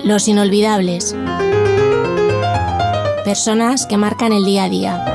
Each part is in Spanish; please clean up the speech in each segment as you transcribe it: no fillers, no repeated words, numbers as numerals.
Los inolvidables. Personas que marcan el día a día.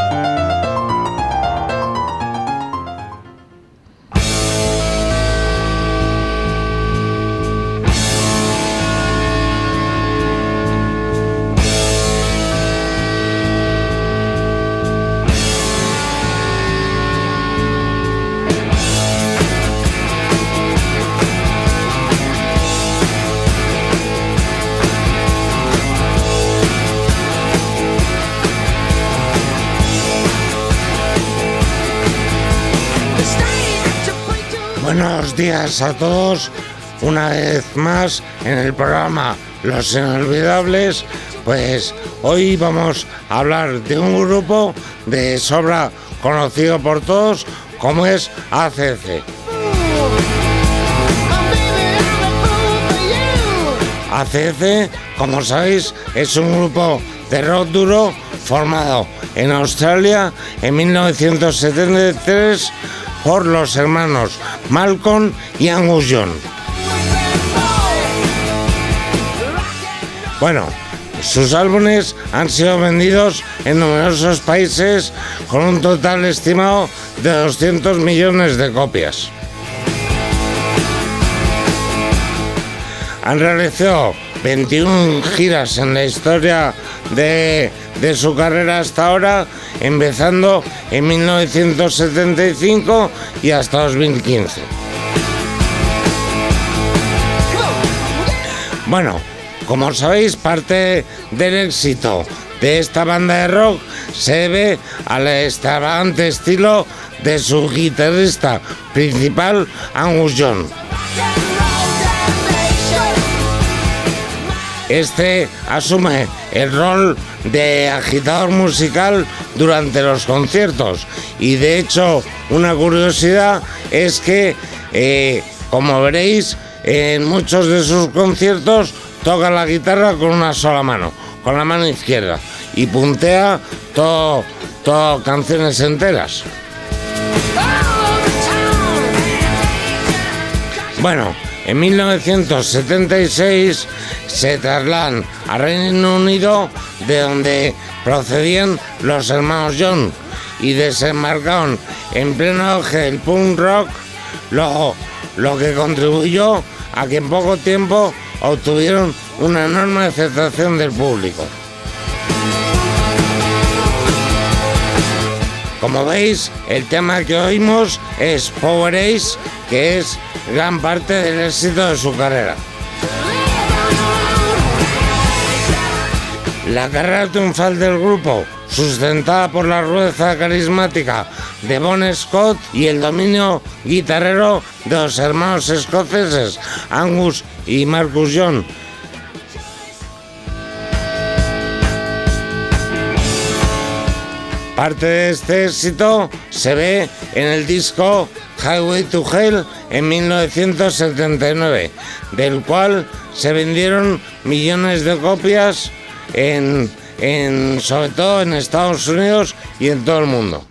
Buenos días a todos, una vez más en el programa Los Inolvidables. Pues hoy vamos a hablar de un grupo de sobra conocido por todos como es ACDC. ACDC, como sabéis, es un grupo de rock duro formado en Australia en 1973 por los hermanos Malcolm y Angus Young. Bueno, sus álbumes han sido vendidos en numerosos países con un total estimado de 200 millones de copias. Han realizado 21 giras en la historia de su carrera hasta ahora, empezando en 1975 y hasta 2015. Bueno, como sabéis, parte del éxito de esta banda de rock se debe al extravagante estilo de su guitarrista principal, Angus Young. Este asume el rol de agitador musical durante los conciertos y de hecho una curiosidad es que, como veréis, en muchos de sus conciertos toca la guitarra con una sola mano, con la mano izquierda, y puntea todo canciones enteras. Bueno, en 1976 se trasladan a Reino Unido, de donde procedían los hermanos Young, y desembarcaron en pleno auge del punk rock, lo que contribuyó a que en poco tiempo obtuvieron una enorme aceptación del público. Como veis, el tema que oímos es Power Ace, que es gran parte del éxito de su carrera. La carrera triunfal del grupo, sustentada por la rudeza carismática de Bon Scott y el dominio guitarrero de los hermanos escoceses Angus y Marcus Young. Parte de este éxito se ve en el disco Highway to Hell en 1979, del cual se vendieron millones de copias sobre todo en Estados Unidos y en todo el mundo.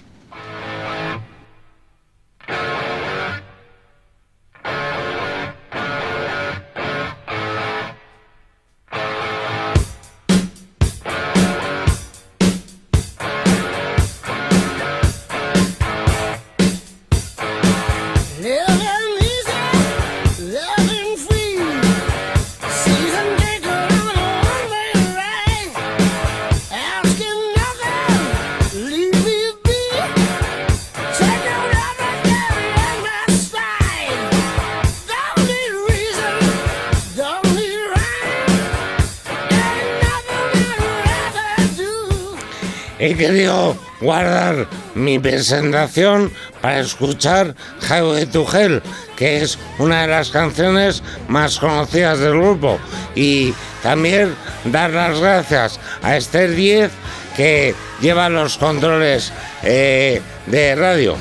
He querido guardar mi presentación para escuchar Highway to Hell, que es una de las canciones más conocidas del grupo, y también dar las gracias a Esther Díez, que lleva los controles de radio.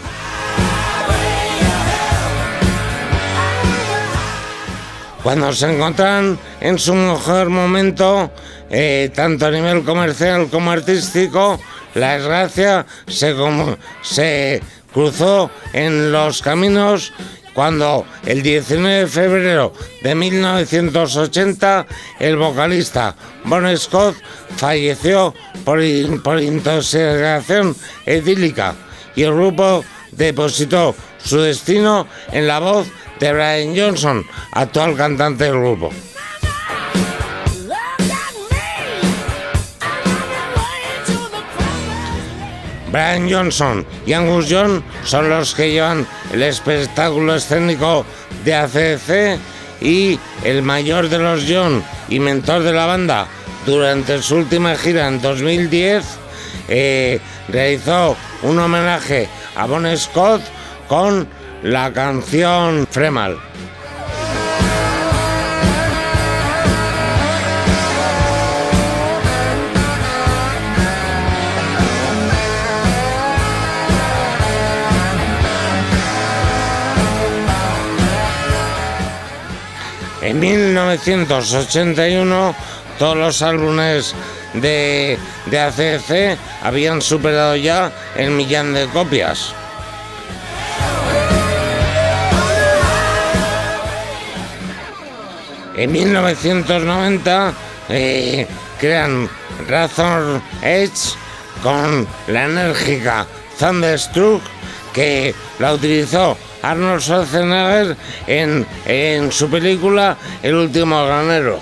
Cuando se encontraban en su mejor momento, tanto a nivel comercial como artístico, la desgracia se cruzó en los caminos cuando el 19 de febrero de 1980 el vocalista Bon Scott falleció por intoxicación etílica y el grupo depositó su destino en la voz de Brian Johnson, actual cantante del grupo. Brian Johnson y Angus Young son los que llevan el espectáculo escénico de AC/DC, y el mayor de los Young y mentor de la banda durante su última gira en 2010 realizó un homenaje a Bon Scott con la canción Fremal. En 1981 todos los álbumes de AC/DC habían superado ya el 1.000.000 de copias. En 1990 crean Razor Edge con la enérgica Thunderstruck, que la utilizó Arnold Schwarzenegger en su película El último granero.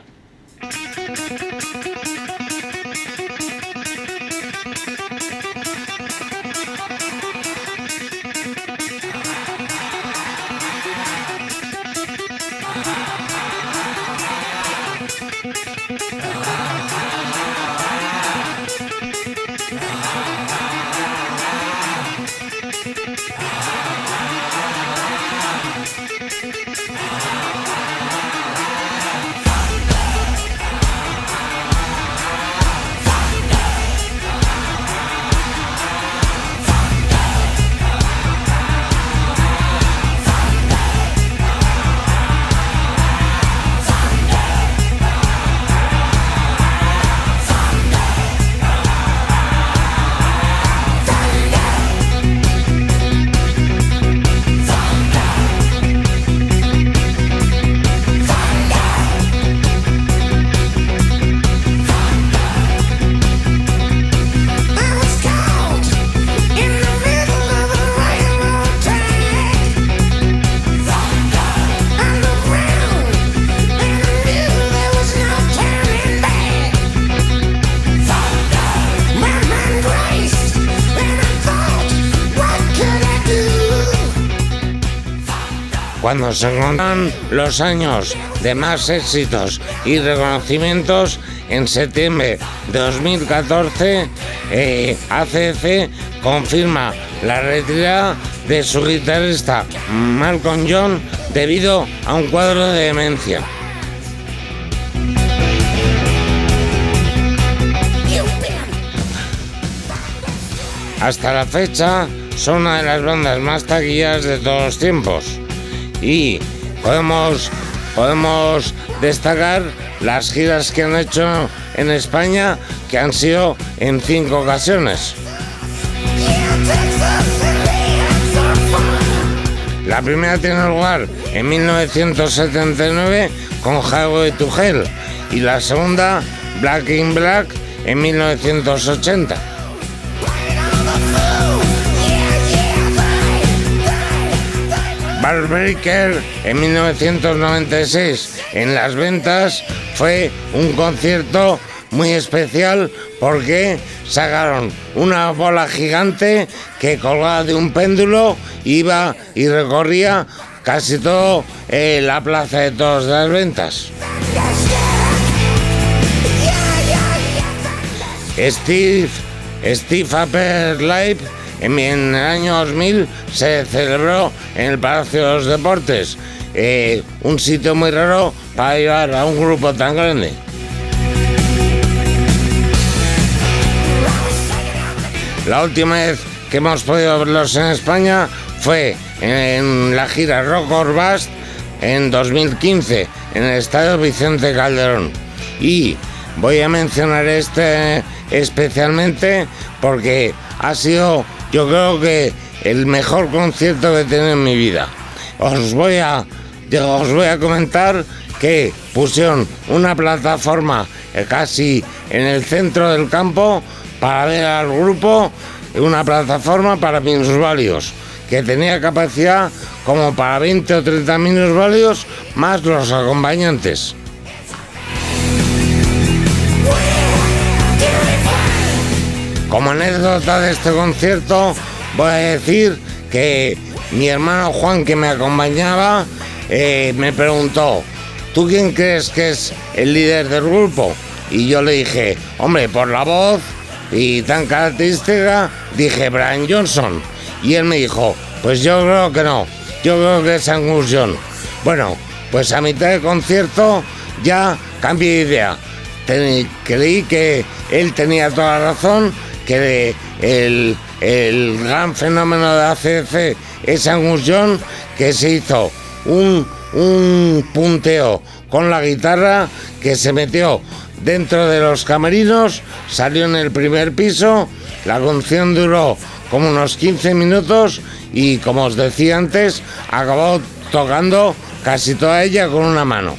Cuando se encontraron los años de más éxitos y reconocimientos, en septiembre de 2014, AC/DC confirma la retirada de su guitarrista Malcolm Young debido a un cuadro de demencia. Hasta la fecha son una de las bandas más taquilleras de todos los tiempos, y podemos destacar las giras que han hecho en España, que han sido en 5 ocasiones. La primera tiene lugar en 1979 con Highway to Hell, y la segunda, Black in Black, en 1980. Barbreaker en 1996 en Las Ventas fue un concierto muy especial porque sacaron una bola gigante que colgaba de un péndulo, iba y recorría casi todo la plaza de toros de Las Ventas. Steve Upper Live en el año 2000 se celebró en el Palacio de los Deportes, un sitio muy raro para llevar a un grupo tan grande. La última vez que hemos podido verlos en España fue en la gira Rock or Bust en 2015 en el Estadio Vicente Calderón, y voy a mencionar este especialmente porque ha sido, yo creo que, el mejor concierto que he tenido en mi vida. os voy a comentar que pusieron una plataforma casi en el centro del campo para ver al grupo, una plataforma para minusválidos, que tenía capacidad como para 20 o 30 minusválidos más los acompañantes. Como anécdota de este concierto, voy a decir que mi hermano Juan, que me acompañaba, me preguntó: ¿tú quién crees que es el líder del grupo? Y yo le dije: hombre, por la voz y tan característica, dije Brian Johnson. Y él me dijo: pues yo creo que no, yo creo que es Angus Young. Bueno, pues a mitad del concierto ya cambié de idea. Creí que él tenía toda la razón, que el gran fenómeno de ACDC es Angus Young, que se hizo un punteo con la guitarra, que se metió dentro de los camerinos, salió en el primer piso, la canción duró como unos 15 minutos y, como os decía antes, acabó tocando casi toda ella con una mano.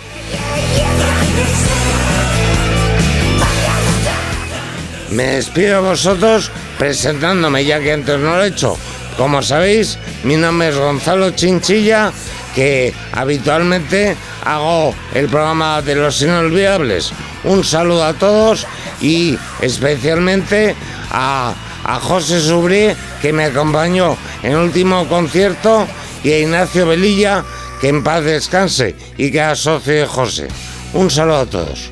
Me despido de vosotros presentándome, ya que antes no lo he hecho. Como sabéis, mi nombre es Gonzalo Chinchilla, que habitualmente hago el programa de Los Inolvidables. Un saludo a todos y especialmente a José Subrí, que me acompañó en el último concierto, y a Ignacio Velilla, que en paz descanse y que era socio de José. Un saludo a todos.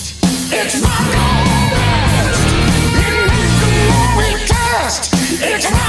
It's